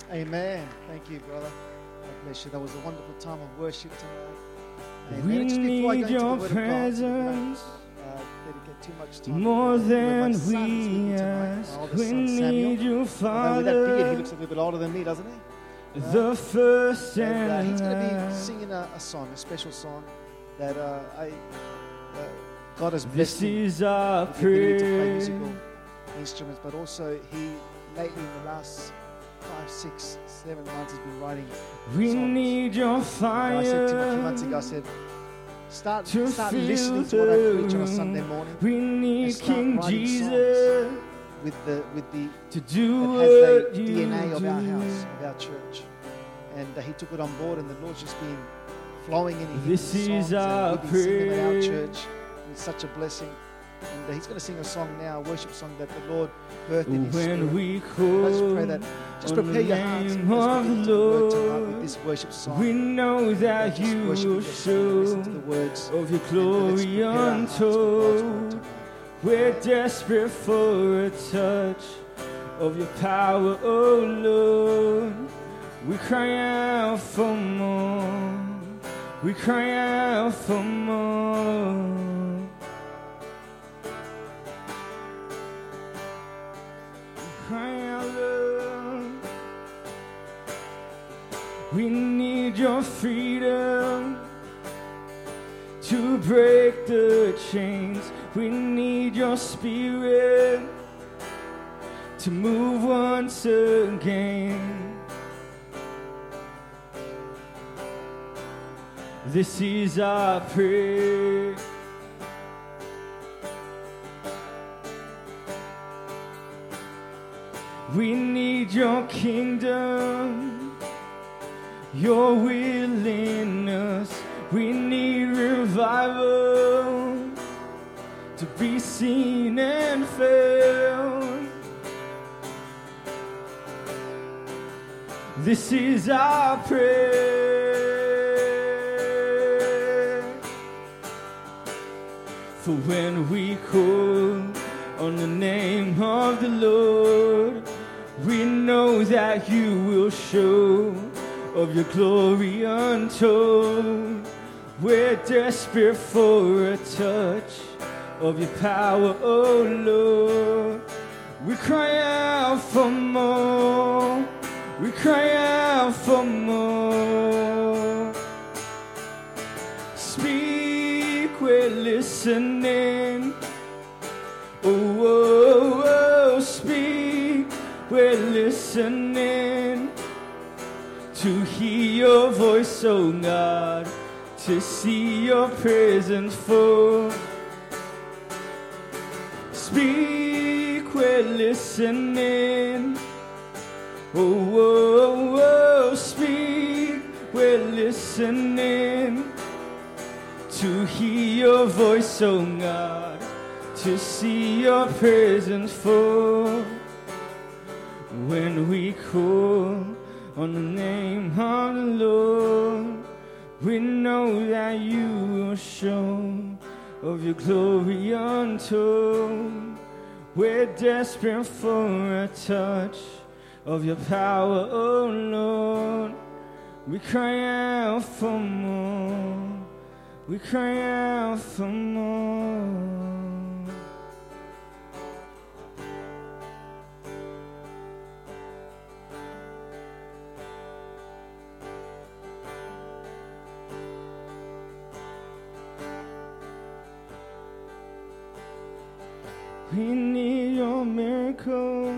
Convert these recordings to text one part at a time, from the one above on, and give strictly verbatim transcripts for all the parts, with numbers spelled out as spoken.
Amen. Thank you, brother. God bless you. That was a wonderful time of worship tonight. We Amen. Just before I need go into the your Word of God, presence uh, dedicate too much time. more Where my than son is with me we tonight, ask. my oldest We son, Samuel. need you, Although with that beard, he Father, looks a little bit older than me, doesn't he? the first And uh, and he's going to be last. singing a, a song, a special song that uh, I uh, God has This blessed him is our with the ability to play prayer. musical instruments, but also he lately in the last five, six, seven months has been writing We songs. need your And I said to him a few fire months ago, I said, start, to start fill listening to what I the preach on a room. Sunday morning We need and start King writing Jesus songs with the with the to do that has what the you D N A of our do. house, of our church. And uh, he took it on board, and the Lord's just been flowing in his This songs, is and our we've been singing them at our prayer. church. It's such a blessing. And uh, he's going to sing a song now, a worship song that the Lord birthed in his spirit. When we Let's call pray that. Just on prepare the your hearts as we name of get the into the word tonight Lord, with this worship song. we know that Just you worship will in your spirit, listen to the show words. of your And, uh, let's glory prepare our hearts for God's word untold. tonight. We're desperate for a touch of your power, oh Lord. We cry out for more. We cry out for more. We cry out, Lord. We need your freedom to break the chains. We need your spirit to move once again. This is our prayer. We need your kingdom, your will in us. We need revival to be seen and felt. This is our prayer. For when we call on the name of the Lord, we know that you will show of your glory untold. We're desperate for a touch of your power, oh Lord. We cry out for more. We cry out for more. Speak, we're listening. Oh, oh, oh, speak, we're listening. To hear your voice, oh God, to see your presence full. Speak, we're listening. Oh, oh, oh, speak, we're listening. To hear your voice, oh God, to see your presence full. When we call on the name of the Lord, we know that you will show of your glory untold. We're desperate for a touch of your power, oh Lord. We cry out for more. We cry out for more. We need your miracle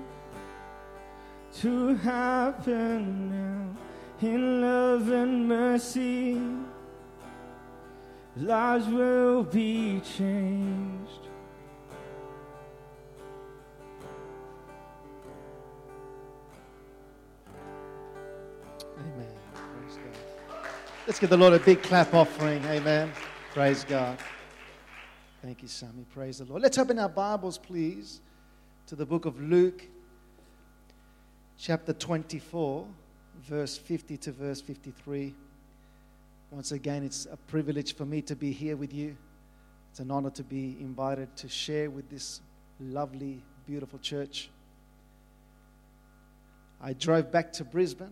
to happen now. In love and mercy, lives will be changed. Amen. Praise God. Let's give the Lord a big clap offering. Amen. Praise God. Thank you, Sammy. Praise the Lord. Let's open our Bibles, please, to the book of Luke, chapter twenty-four, verse fifty to verse fifty-three. Once again, it's a privilege for me to be here with you. It's an honor to be invited to share with this lovely, beautiful church. I drove back to Brisbane,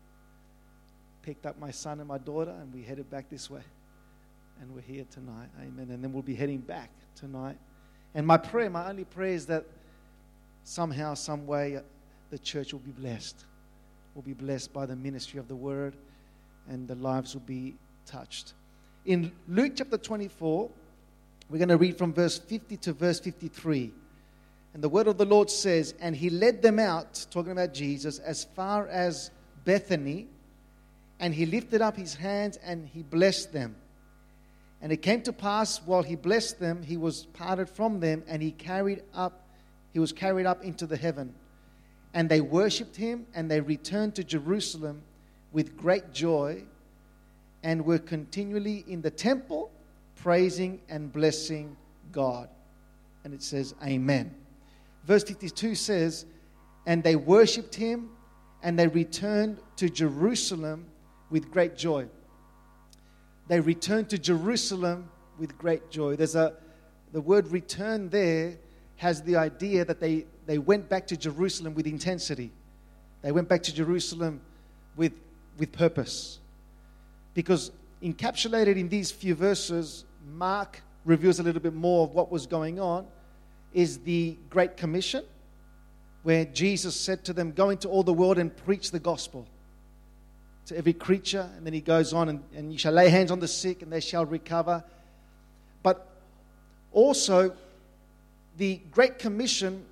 picked up my son and my daughter, and we headed back this way. And we're here tonight. Amen. And then we'll be heading back tonight. And my prayer, my only prayer is that somehow, some way, the church will be blessed. Will be blessed by the ministry of the word, and the lives will be touched. In Luke chapter twenty-four, we're going to read from verse fifty to verse fifty-three. And the word of the Lord says, and he led them out, talking about Jesus, as far as Bethany, and he lifted up his hands and he blessed them. And it came to pass, while he blessed them, he was parted from them, and he carried up, he was carried up into the heaven. And they worshipped him, and they returned to Jerusalem with great joy, and were continually in the temple, praising and blessing God. And it says, Amen. Verse fifty-two says, and they worshipped him, and they returned to Jerusalem with great joy. They returned to Jerusalem with great joy. There's a, the word return there has the idea that they, they went back to Jerusalem with intensity. They went back to Jerusalem with, with purpose. Because encapsulated in these few verses, Mark reveals a little bit more of what was going on, is the Great Commission, where Jesus said to them, go into all the world and preach the gospel to every creature. And then he goes on, and, and you shall lay hands on the sick and they shall recover. But also, the Great Commission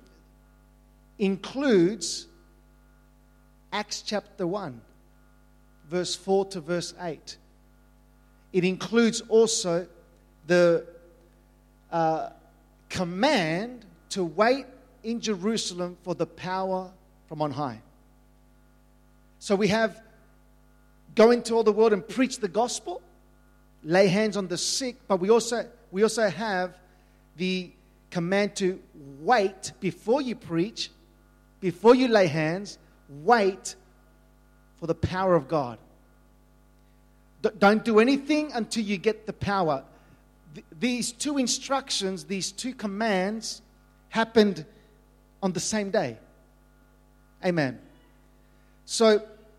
includes Acts chapter one, verse four to verse eight. It includes also the uh, command to wait in Jerusalem for the power from on high. So we have go into all the world and preach the gospel, lay hands on the sick, but we also we also have the command to wait before you preach, before you lay hands, wait for the power of God. D- don't do anything until you get the power. Th- these two instructions, these two commands happened on the same day. Amen. So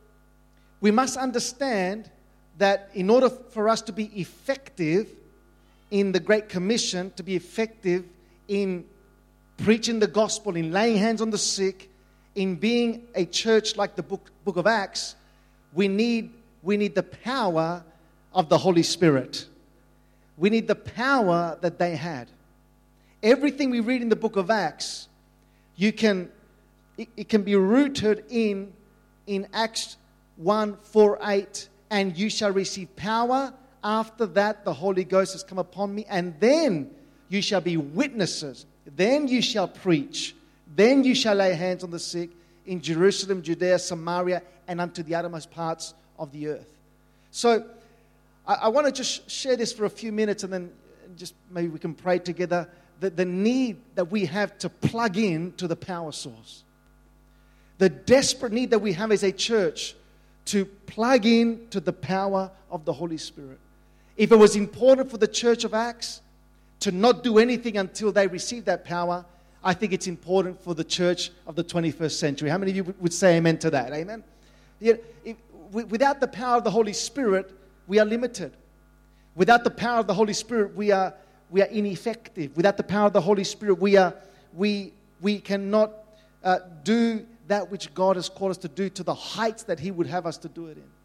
we must understand that in order for us to be effective in the Great Commission, to be effective in preaching the gospel, in laying hands on the sick, in being a church like the book, book of Acts, we need, we need the power of the Holy Spirit. We need the power that they had. Everything we read in the book of Acts, you can it, it can be rooted in, in Acts one, four, eight, and you shall receive power. After that, the Holy Ghost has come upon me, and then you shall be witnesses. Then you shall preach. Then you shall lay hands on the sick in Jerusalem, Judea, Samaria, and unto the uttermost parts of the earth. So I, I want to just share this for a few minutes, and then just maybe we can pray together. The, the need that we have to plug in to the power source. The desperate need that we have as a church to plug in to the power of the Holy Spirit. If it was important for the church of Acts to not do anything until they received that power, I think it's important for the church of the twenty-first century. How many of you would say amen to that? Amen? Yet, if, without the power of the Holy Spirit, we are limited. Without the power of the Holy Spirit, we are we are ineffective. Without the power of the Holy Spirit, we are we we cannot uh, do that which God has called us to do to the heights that He would have us to do it in.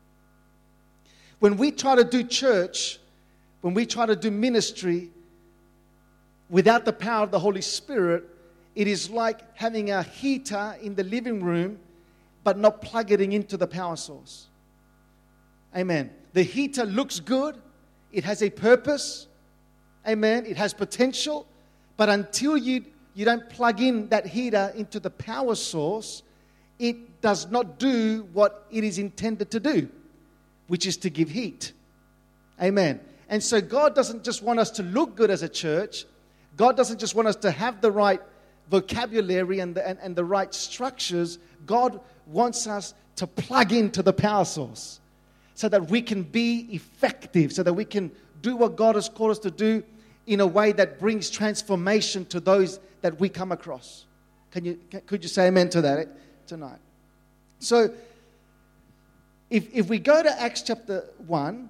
When we try to do church, when we try to do ministry without the power of the Holy Spirit, it is like having a heater in the living room but not plugging into the power source. Amen. The heater looks good. It has a purpose. Amen. It has potential. But until you, you don't plug in that heater into the power source, it does not do what it is intended to do, which is to give heat. Amen. And so God doesn't just want us to look good as a church. God doesn't just want us to have the right vocabulary and the, and, and the right structures. God wants us to plug into the power source so that we can be effective, so that we can do what God has called us to do in a way that brings transformation to those that we come across. Can you, can, could you say amen to that tonight? So, if, if we go to Acts chapter one,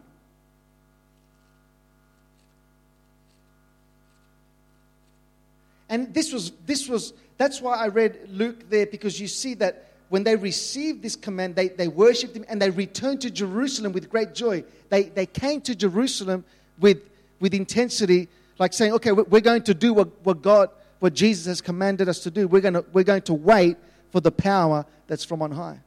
and this was, this was, that's why I read Luke there, because you see that when they received this command, they, they worshipped him and they returned to Jerusalem with great joy. They, they came to Jerusalem with, with intensity, like saying, okay, we're going to do what, what God, what Jesus has commanded us to do. We're going to, we're going to wait for the power that's from on high.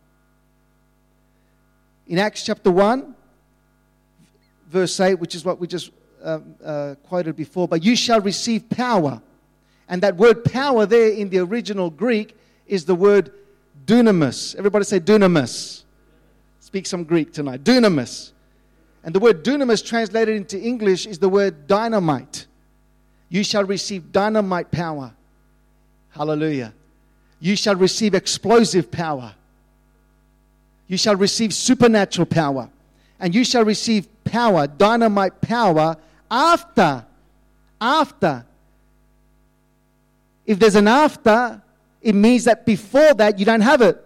In Acts chapter one, verse eight, which is what we just um, uh, quoted before, but you shall receive power. And that word power there in the original Greek is the word dunamis. Everybody say dunamis. Speak some Greek tonight. Dunamis. And the word dunamis translated into English is the word dynamite. You shall receive dynamite power. Hallelujah. You shall receive explosive power. You shall receive supernatural power. And you shall receive power, dynamite power, after, after. If there's an after, it means that before that, you don't have it.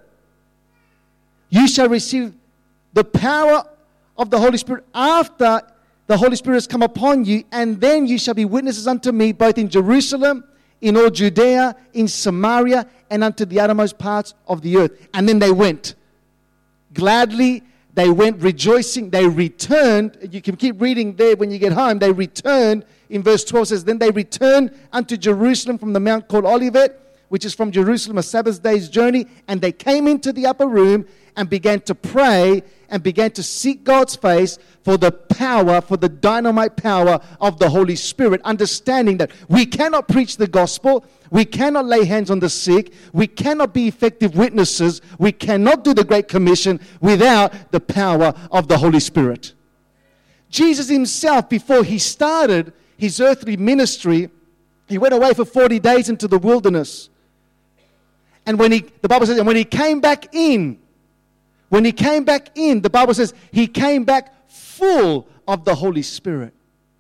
You shall receive the power of the Holy Spirit after the Holy Spirit has come upon you, and then you shall be witnesses unto me, both in Jerusalem, in all Judea, in Samaria, and unto the uttermost parts of the earth. And then they went. Gladly, they went rejoicing. They returned. You can keep reading there when you get home. They returned. In verse twelve says, then they returned unto Jerusalem from the mount called Olivet, which is from Jerusalem a Sabbath day's journey. And they came into the upper room and began to pray and began to seek God's face for the power, for the dynamite power of the Holy Spirit, understanding that we cannot preach the gospel, we cannot lay hands on the sick, we cannot be effective witnesses, we cannot do the Great Commission without the power of the Holy Spirit. Jesus himself, before he started his earthly ministry, he went away for forty days into the wilderness. And when he, the Bible says, and when he came back in, when he came back in, the Bible says he came back full of the Holy Spirit.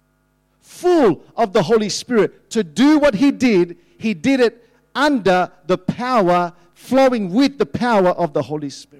Full of the Holy Spirit. To do what he did, he did it under the power, flowing with the power of the Holy Spirit.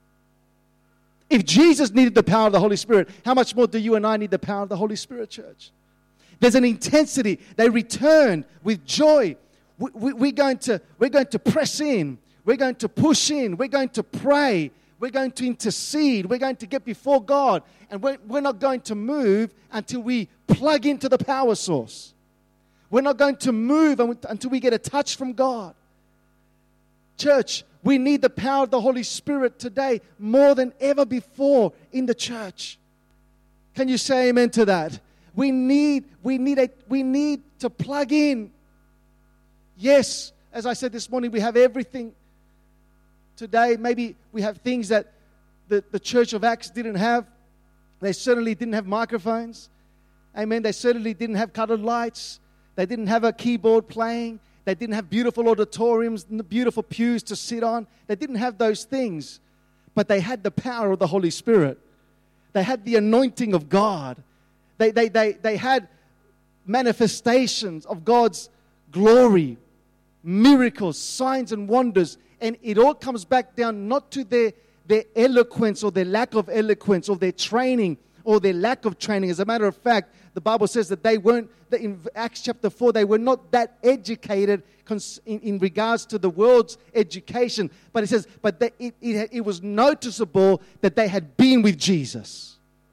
If Jesus needed the power of the Holy Spirit, how much more do you and I need the power of the Holy Spirit, church? There's an intensity. They returned with joy. We, we, we're, going to, we're going to press in. We're going to push in. We're going to pray. We're going to intercede. We're going to get before God. And we're, we're not going to move until we plug into the power source. We're not going to move until we get a touch from God. Church, we need the power of the Holy Spirit today more than ever before in the church. Can you say amen to that? We need, we need, a, we need to plug in. Yes, as I said this morning, we have everything today. Maybe we have things that the, the Church of Acts didn't have. They certainly didn't have microphones. Amen. They certainly didn't have colored lights. They didn't have a keyboard playing. They didn't have beautiful auditoriums, beautiful pews to sit on. They didn't have those things. But they had the power of the Holy Spirit. They had the anointing of God. They, they, they, they had manifestations of God's glory, miracles, signs and wonders. And it all comes back down not to their, their eloquence or their lack of eloquence or their training or their lack of training. As a matter of fact, the Bible says that they weren't, that in Acts chapter four, they were not that educated in, in regards to the world's education. But it says, but they, it, it, it was noticeable that they had been with Jesus.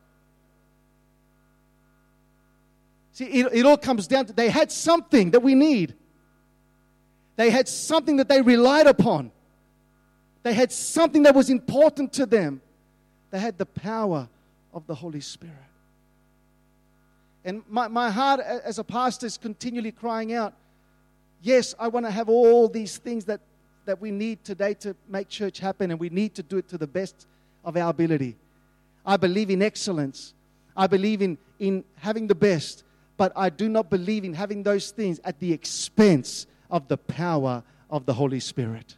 See, it, it all comes down to, they had something that we need. They had something that they relied upon. They had something that was important to them. They had the power of the Holy Spirit. And my, my heart as a pastor is continually crying out, yes, I want to have all these things that, that we need today to make church happen, and we need to do it to the best of our ability. I believe in excellence. I believe in, in having the best, but I do not believe in having those things at the expense of the power of the Holy Spirit.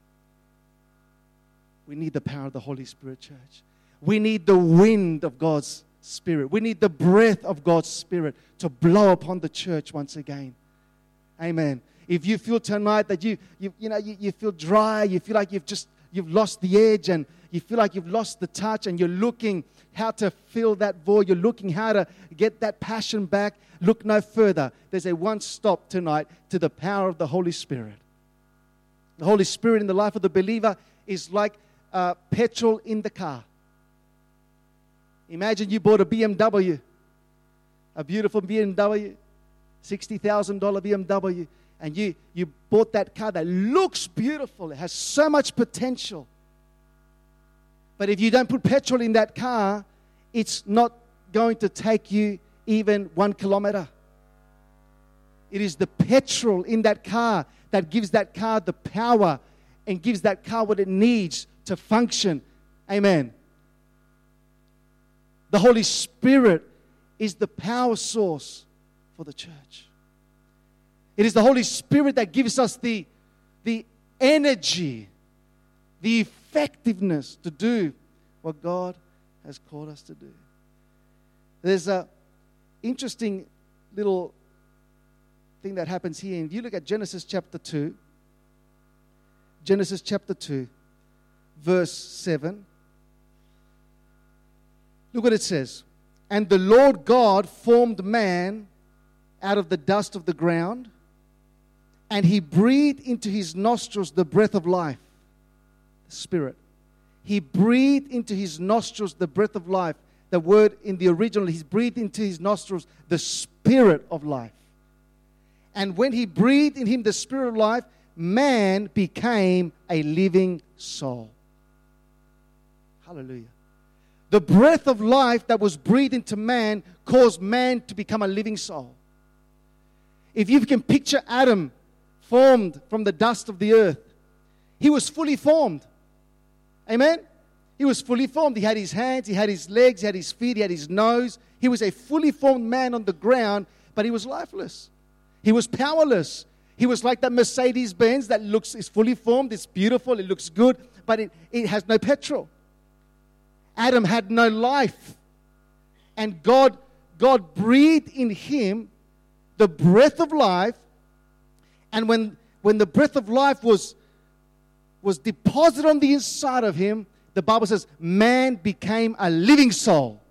We need the power of the Holy Spirit, church. We need the wind of God's Spirit. We need the breath of God's Spirit to blow upon the church once again. Amen. If you feel tonight that you, you, you know, you, you feel dry, you feel like you've just you've lost the edge and you feel like you've lost the touch and you're looking how to fill that void, you're looking how to get that passion back, look no further. There's a one stop tonight to the power of the Holy Spirit. The Holy Spirit in the life of the believer is like uh, petrol in the car. Imagine you bought a B M W, a beautiful B M W, sixty thousand dollars B M W, and you, you bought that car that looks beautiful. It has so much potential. But if you don't put petrol in that car, it's not going to take you even one kilometer. It is the petrol in that car that gives that car the power and gives that car what it needs to function. Amen. The Holy Spirit is the power source for the church. It is the Holy Spirit that gives us the, the energy, the effectiveness to do what God has called us to do. There's an interesting little thing that happens here. If you look at Genesis chapter two, Genesis chapter two, verse seven, look what it says. And the Lord God formed man out of the dust of the ground, and he breathed into his nostrils the breath of life, the Spirit. He breathed into his nostrils the breath of life. The word in the original, he's breathed into his nostrils the Spirit of life. And when he breathed in him the Spirit of life, man became a living soul. Hallelujah. The breath of life that was breathed into man caused man to become a living soul. If you can picture Adam formed from the dust of the earth, he was fully formed. Amen? He was fully formed. He had his hands, he had his legs, he had his feet, he had his nose. He was a fully formed man on the ground, but he was lifeless. He was powerless. He was like that Mercedes-Benz that looks is fully formed, it's beautiful, it looks good, but it, it has no petrol. Adam had no life. And God, God breathed in him the breath of life. And when, when the breath of life was, was deposited on the inside of him, the Bible says, man became a living soul.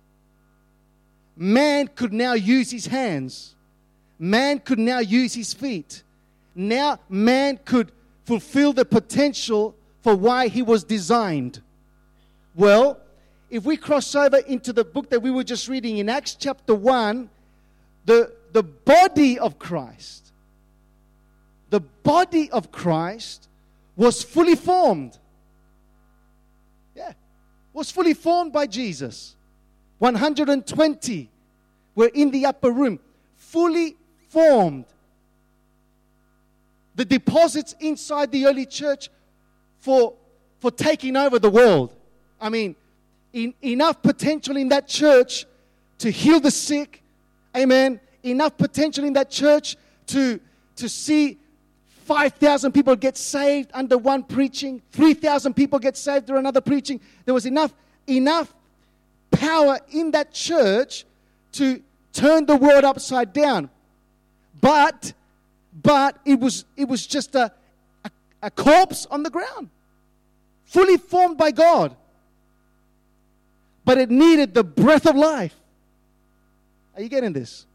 Man could now use his hands. Man could now use his feet. Now man could fulfill the potential for why he was designed. Well, if we cross over into the book that we were just reading in Acts chapter one, the, the body of Christ, the body of Christ was fully formed. Yeah, was fully formed by Jesus. one hundred twenty were in the upper room, fully formed. The deposits inside the early church for, for taking over the world. I mean, in, enough potential in that church to heal the sick. Amen. Enough potential in that church to, to see five thousand people get saved under one preaching. three thousand people get saved through another preaching. There was enough, enough power in that church to turn the world upside down. But, but it was, it was just a, a, a corpse on the ground. Fully formed by God. But it needed the breath of life. Are you getting this?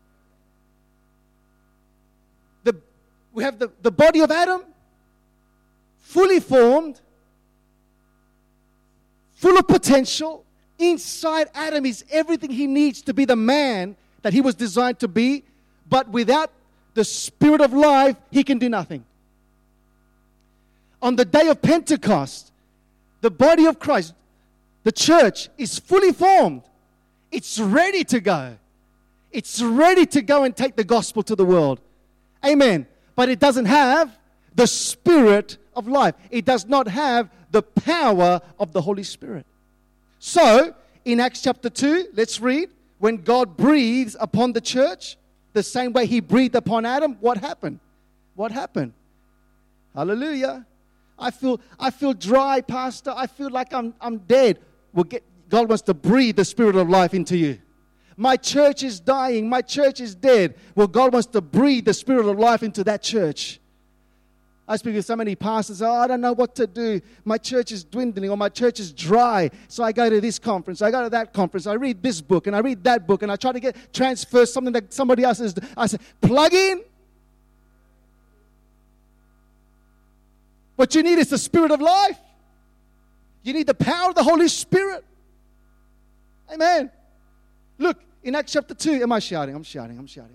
The, we have the, the body of Adam, fully formed, full of potential. Inside Adam is everything he needs to be the man that he was designed to be. But without the Spirit of life, he can do nothing. On the day of Pentecost, the body of Christ, the church, is fully formed. It's ready to go. It's ready to go and take the gospel to the world. Amen. But it doesn't have the Spirit of life. It does not have the power of the Holy Spirit. So, in Acts chapter two, let's read. When God breathes upon the church, the same way he breathed upon Adam, what happened? What happened? Hallelujah. I feel I feel dry, Pastor. I feel like I'm I'm dead. Well, get, God wants to breathe the Spirit of life into you. My church is dying. My church is dead. Well, God wants to breathe the Spirit of life into that church. I speak with so many pastors, oh, I don't know what to do. My church is dwindling or my church is dry. So I go to this conference, I go to that conference, I read this book and I read that book and I try to get transfer something that somebody else is. I say, plug in. What you need is the Spirit of life. You need the power of the Holy Spirit. Amen. Look, in Acts chapter two, am I shouting? I'm shouting, I'm shouting.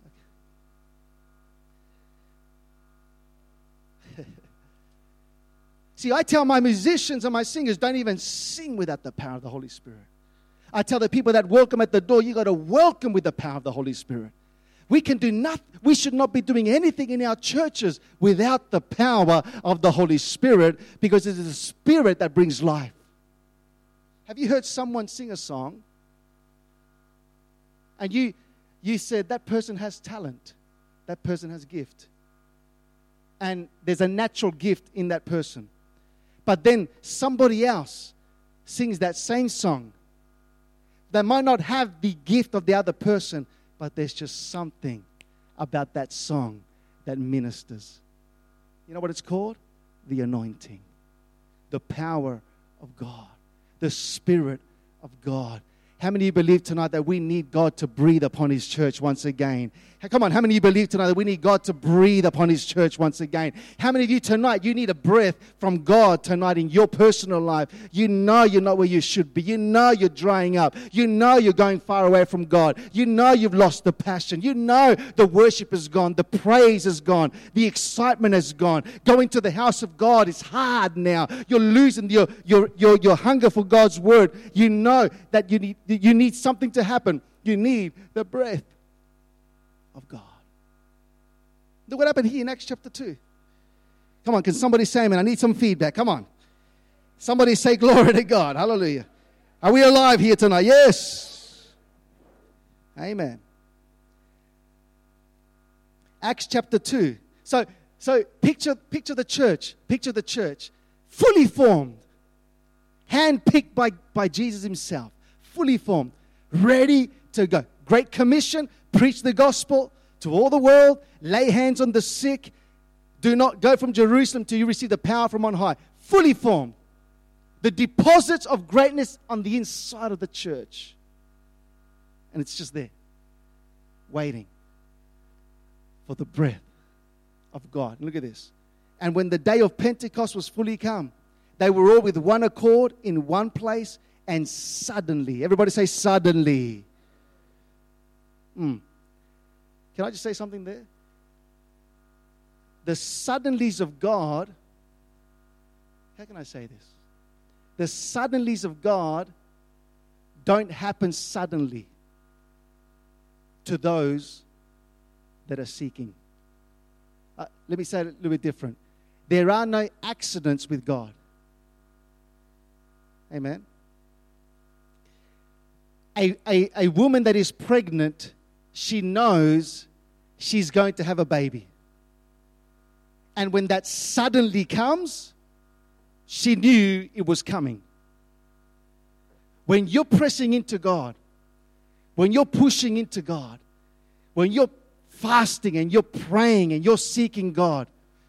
See, I tell my musicians and my singers, don't even sing without the power of the Holy Spirit. I tell the people that welcome at the door, you got to welcome with the power of the Holy Spirit. We can do nothing. We should not be doing anything in our churches without the power of the Holy Spirit, because it is the Spirit that brings life. Have you heard someone sing a song and you you said that person has talent, that person has gift, and there's a natural gift in that person? But then somebody else sings that same song. They might not have the gift of the other person, but there's just something about that song that ministers. You know what it's called? The anointing. The power of God. The Spirit of God. How many of you believe tonight that we need God to breathe upon His church once again? Come on, how many of you believe tonight that we need God to breathe upon His church once again? How many of you tonight, you need a breath from God tonight in your personal life? You know you're not where you should be. You know you're drying up. You know you're going far away from God. You know you've lost the passion. You know the worship is gone. The praise is gone. The excitement is gone. Going to the house of God is hard now. You're losing your, your, your, your hunger for God's word. You know that you need, you need something to happen. You need the breath of God. Look what happened here in Acts chapter two. Come on, can somebody say amen? I need some feedback. Come on. Somebody say glory to God. Hallelujah. Are we alive here tonight? Yes. Amen. Acts chapter two. So, so picture, picture the church. Picture the church. Fully formed. Handpicked by, by Jesus Himself. Fully formed. Ready to go. Great Commission. Preach the gospel to all the world. Lay hands on the sick. Do not go from Jerusalem till you receive the power from on high. Fully formed. The deposits of greatness on the inside of the church. And it's just there. Waiting for the breath of God. Look at this. And when the day of Pentecost was fully come, they were all with one accord in one place, and suddenly, everybody say suddenly. Mm. Can I just say something there? The suddenlies of God, how can I say this? The suddenlies of God don't happen suddenly to those that are seeking. Uh, let me say it a little bit different. There are no accidents with God. Amen. A, a, a woman that is pregnant, she knows she's going to have a baby. And when that suddenly comes, she knew it was coming. When you're pressing into God, when you're pushing into God, when you're fasting and you're praying and you're seeking God,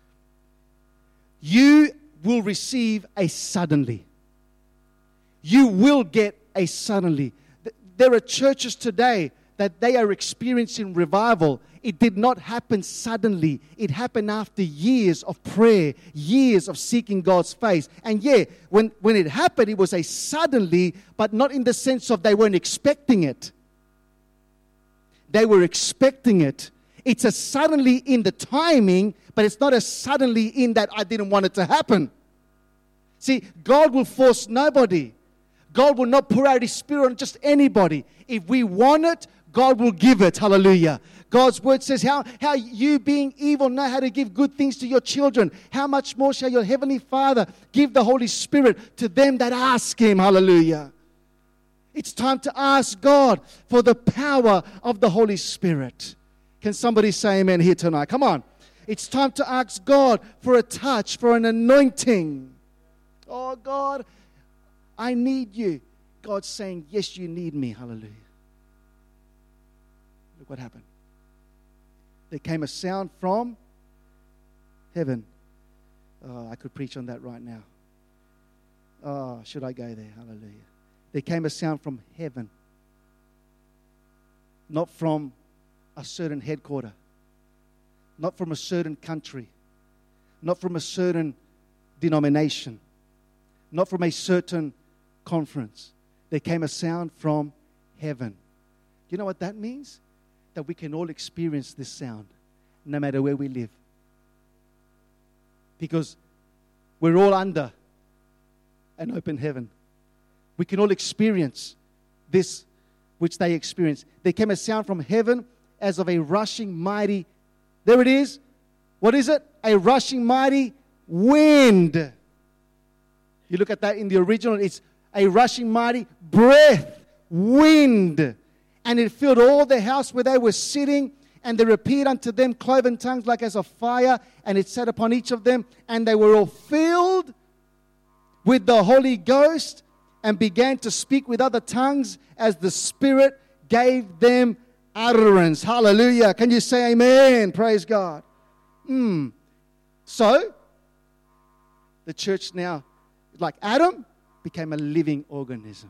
you will receive a suddenly. You will get a suddenly. There are churches today that they are experiencing revival. It did not happen suddenly. It happened after years of prayer, years of seeking God's face. And yeah, when, when it happened, it was a suddenly, but not in the sense of they weren't expecting it. They were expecting it. It's a suddenly in the timing, but it's not a suddenly in that I didn't want it to happen. See, God will force nobody. God will not pour out His Spirit on just anybody. If we want it, God will give it. Hallelujah. God's word says, how, how you being evil know how to give good things to your children. How much more shall your Heavenly Father give the Holy Spirit to them that ask Him. Hallelujah. It's time to ask God for the power of the Holy Spirit. Can somebody say amen here tonight? Come on. It's time to ask God for a touch, for an anointing. Oh, God, I need you. God's saying, yes, you need me. Hallelujah. Look what happened. There came a sound from heaven. Oh, I could preach on that right now. Oh, should I go there? Hallelujah. There came a sound from heaven, not from a certain headquarter, not from a certain country, not from a certain denomination, not from a certain conference. There came a sound from heaven. You know what that means? That we can all experience this sound, no matter where we live. Because we're all under an open heaven. We can all experience this which they experience. There came a sound from heaven as of a rushing mighty, there it is. What is it? A rushing mighty wind. You look at that in the original, it's a rushing mighty breath, wind. And it filled all the house where they were sitting. And there appeared unto them cloven tongues like as of fire. And it sat upon each of them. And they were all filled with the Holy Ghost. And began to speak with other tongues as the Spirit gave them utterance. Hallelujah. Can you say amen? Praise God. Mm. So, the church now, like Adam, became a living organism.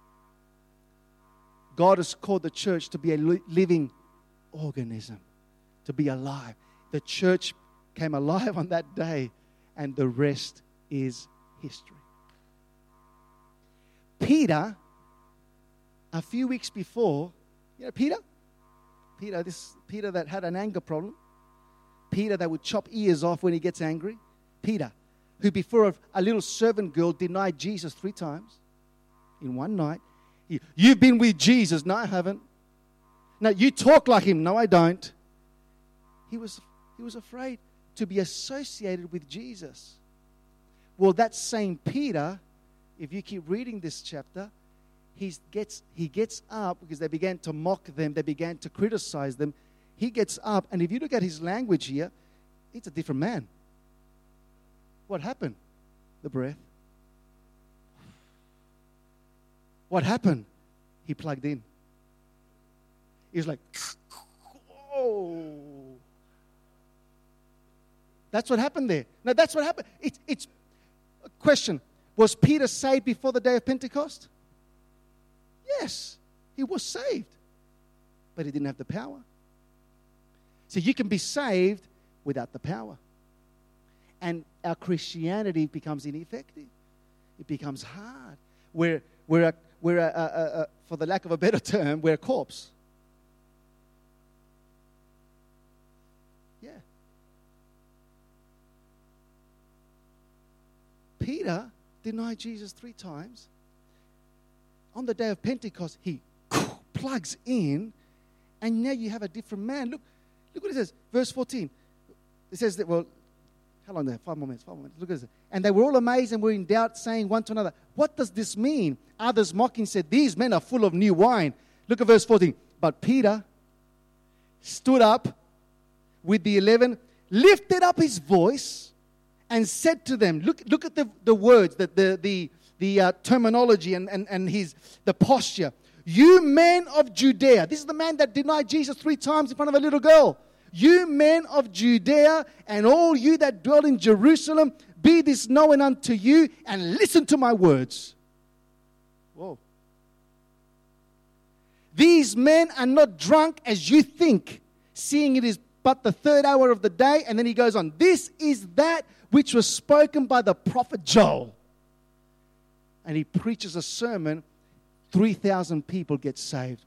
God has called the church to be a li- living organism, to be alive. The church came alive on that day, and the rest is history. Peter, a few weeks before, you know Peter? Peter, this Peter that had an anger problem. Peter that would chop ears off when he gets angry. Peter, who before a, a little servant girl denied Jesus three times in one night. He, You've been with Jesus. No, I haven't. No, you talk like him. No, I don't. He was, he was afraid to be associated with Jesus. Well, that same Peter, if you keep reading this chapter, he gets, he gets up because they began to mock them. They began to criticize them. He gets up, and if you look at his language here, it's a different man. What happened? The breath. What happened? He plugged in. He was like, oh. That's what happened there. Now, that's what happened. It's, it's a question. Was Peter saved before the day of Pentecost? Yes, he was saved. But he didn't have the power. So you can be saved without the power. And our Christianity becomes ineffective. It becomes hard. We're, we're, a, we're a, a, a, a, for the lack of a better term, we're a corpse. Yeah. Peter denied Jesus three times. On the day of Pentecost, he plugs in, and now you have a different man. Look, look what it says, verse fourteen. It says that, well, how long there? Five more minutes, five more minutes. Look at this. And they were all amazed and were in doubt, saying one to another, what does this mean? Others mocking said, these men are full of new wine. Look at verse fourteen. But Peter stood up with the eleven, lifted up his voice, and said to them, look, look at the, the words, the, the, the, the uh, terminology and, and, and his the posture. You men of Judea. This is the man that denied Jesus three times in front of a little girl. You men of Judea and all you that dwell in Jerusalem, be this known unto you and listen to my words. Whoa. These men are not drunk as you think, seeing it is but the third hour of the day. And then he goes on. This is that which was spoken by the prophet Joel. And he preaches a sermon. three thousand people get saved.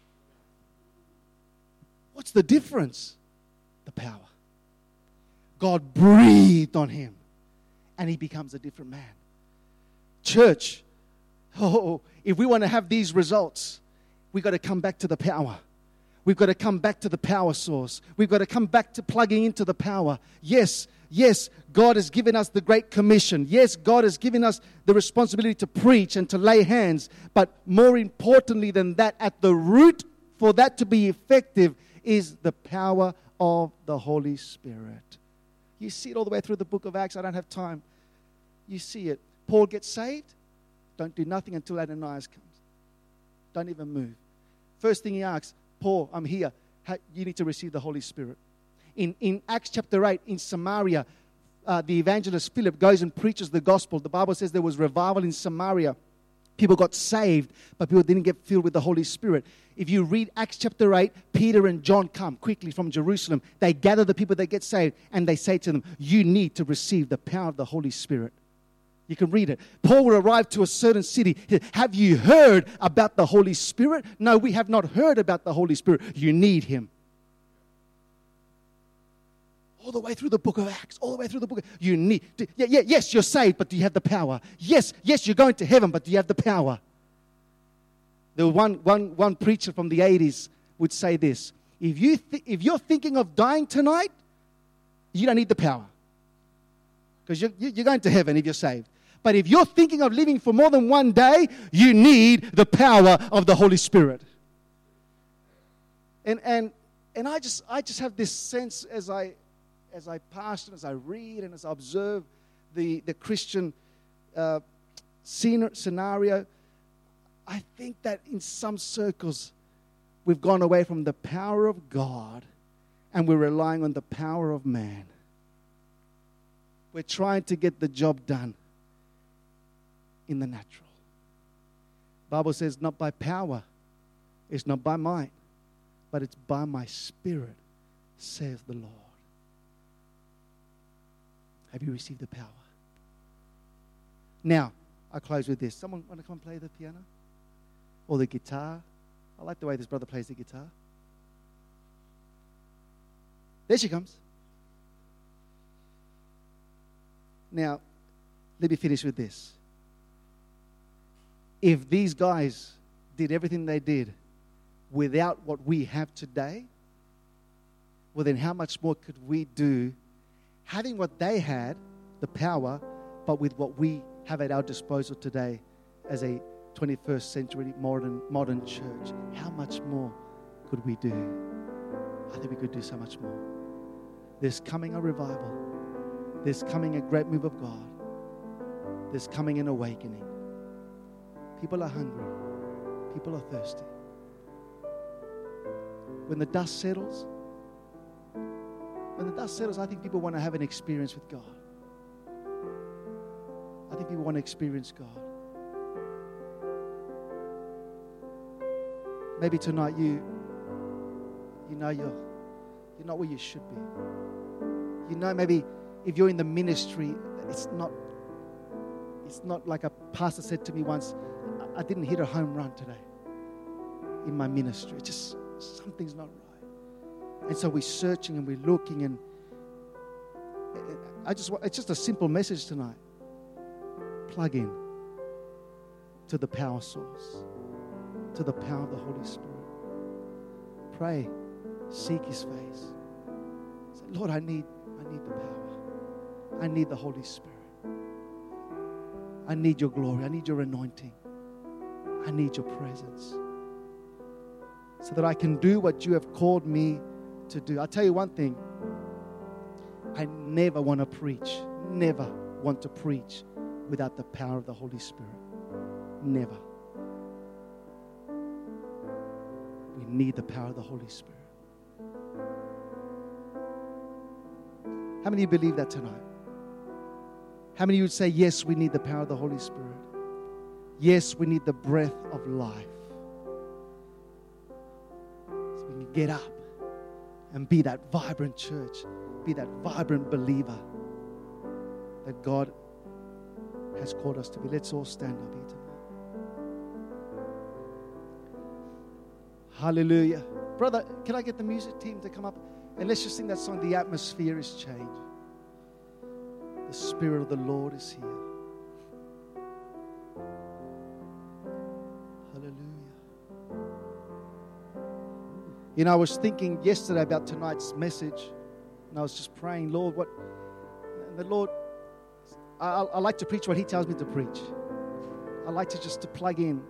What's the difference? The power. God breathed on him, and he becomes a different man. Church, oh, if we want to have these results, we've got to come back to the power. We've got to come back to the power source. We've got to come back to plugging into the power. Yes, yes, God has given us the Great Commission. Yes, God has given us the responsibility to preach and to lay hands. But more importantly than that, at the root for that to be effective is the power of the Holy Spirit. You see it all the way through the book of Acts. I don't have time. You see it. Paul gets saved. Don't do nothing until Ananias comes. Don't even move. First thing he asks, Paul, I'm here. You need to receive the Holy Spirit. In, in Acts chapter eight, in Samaria, uh, the evangelist Philip goes and preaches the gospel, the Bible says there was revival in Samaria. People got saved, but people didn't get filled with the Holy Spirit. If you read Acts chapter eight, Peter and John come quickly from Jerusalem. They gather the people that get saved, and they say to them, you need to receive the power of the Holy Spirit. You can read it. Paul will arrive to a certain city. Have you heard about the Holy Spirit? No, we have not heard about the Holy Spirit. You need Him. All the way through the book of Acts, all the way through the book. Of, you need, to, yeah, yeah, yes, you're saved, but do you have the power? Yes, yes, you're going to heaven, but do you have the power? The one, one, one preacher from the eighties would say this: if you th- if you're thinking of dying tonight, you don't need the power, because you're, you're going to heaven if you're saved. But if you're thinking of living for more than one day, you need the power of the Holy Spirit. And and and I just I just have this sense as I. As I pastor, as I read, and as I observe the, the Christian uh, scenario, I think that in some circles we've gone away from the power of God and we're relying on the power of man. We're trying to get the job done in the natural. The Bible says, not by power, it's not by might, but it's by my Spirit, says the Lord. Have you received the power? Now, I close with this. Someone want to come and play the piano? Or the guitar? I like the way this brother plays the guitar. There she comes. Now, let me finish with this. If these guys did everything they did without what we have today, well then how much more could we do having what they had, the power, but with what we have at our disposal today as a twenty-first century modern modern church? How much more could we do? I think we could do so much more. There's coming a revival. There's coming a great move of God. There's coming an awakening. People are hungry. People are thirsty. When the dust settles, When the dust settles, I think people want to have an experience with God. I think people want to experience God. Maybe tonight you, you know you're, you're not where you should be. You know maybe if you're in the ministry, it's not, it's not like a pastor said to me once, I, I didn't hit a home run today in my ministry. It's just, something's not right. And so we're searching and we're looking, and I just it's just a simple message tonight. Plug in to the power source, to the power of the Holy Spirit. Pray, seek His face. Say, Lord, I need, I need the power. I need the Holy Spirit. I need your glory. I need your anointing. I need your presence, so that I can do what you have called me to do. I'll tell you one thing. I never want to preach, never want to preach without the power of the Holy Spirit. Never. We need the power of the Holy Spirit. How many of you believe that tonight? How many of you would say, yes, we need the power of the Holy Spirit? Yes, we need the breath of life, so we can get up and be that vibrant church, be that vibrant believer that God has called us to be. Let's all stand up here tonight. Hallelujah. Brother, can I get the music team to come up? And let's just sing that song, The Atmosphere is Changed. The Spirit of the Lord is here. You know, I was thinking yesterday about tonight's message, and I was just praying, Lord, what, and the Lord, I, I like to preach what He tells me to preach. I like to just to plug in,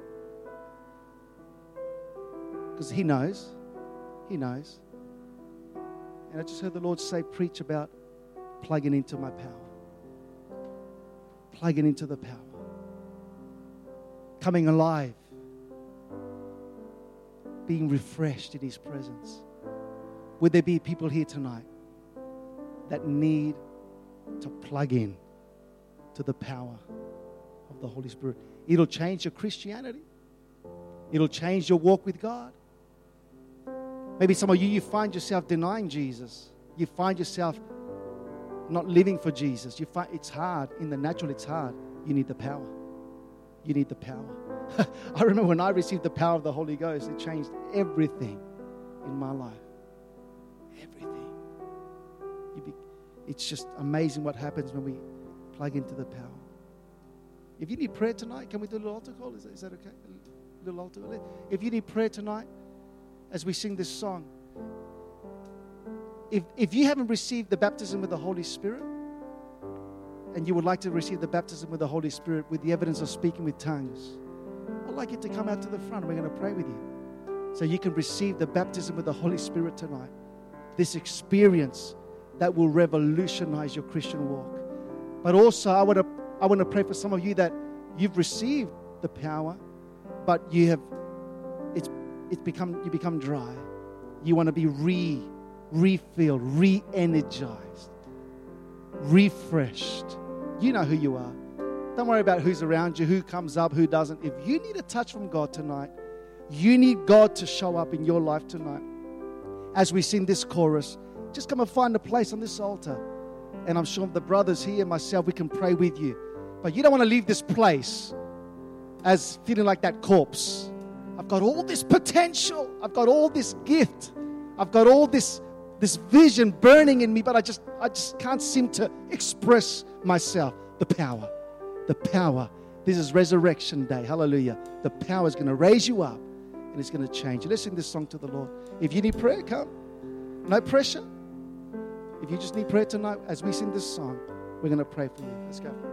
because He knows, He knows. And I just heard the Lord say, preach about plugging into my power, plugging into the power, coming alive, being refreshed in His presence. Would there be people here tonight that need to plug in to the power of the Holy Spirit. It'll change your Christianity. It'll change your walk with God. Maybe some of you, you find yourself denying Jesus. You find yourself not living for Jesus. You find it's hard. In the natural, it's hard. You need the power. You need the power. I remember when I received the power of the Holy Ghost, it changed everything in my life. Everything. You be, it's just amazing what happens when we plug into the power. If you need prayer tonight, can we do a little altar call? Is that, is that okay? A little altar call? If you need prayer tonight, as we sing this song, if, if you haven't received the baptism with the Holy Spirit, and you would like to receive the baptism with the Holy Spirit with the evidence of speaking with tongues, I'd like you to come out to the front. We're going to pray with you so you can receive the baptism with the Holy Spirit tonight. This experience that will revolutionize your Christian walk. But also, I want to I want to pray for some of you that you've received the power, but you have it's it's become you become dry. You want to be re refilled, re-energized, refreshed. You know who you are. Don't worry about who's around you, who comes up, who doesn't. If you need a touch from God tonight, you need God to show up in your life tonight. As we sing this chorus, just come and find a place on this altar. And I'm sure the brothers here and myself, we can pray with you. But you don't want to leave this place as feeling like that corpse. I've got all this potential. I've got all this gift. I've got all this this vision burning in me, but I just I just can't seem to express myself. The power. The power. This is Resurrection Day. Hallelujah. The power is going to raise you up and it's going to change you. Let's sing this song to the Lord. If you need prayer, come. No pressure. If you just need prayer tonight, as we sing this song, we're going to pray for you. Let's go.